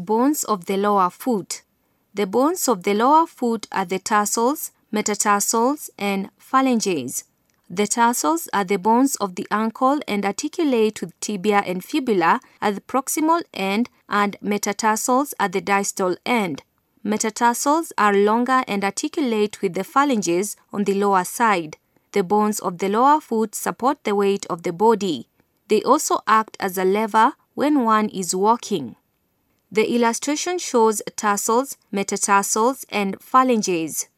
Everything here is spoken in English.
bones of the lower foot. The bones of the lower foot are the tarsals, metatarsals, and phalanges. The tarsals are the bones of the ankle and articulate with tibia and fibula at the proximal end, and metatarsals at the distal end. Metatarsals are longer and articulate with the phalanges on the lower side. The bones of the lower foot support the weight of the body. They also act as a lever when one is walking. The illustration shows tarsals, metatarsals, and phalanges.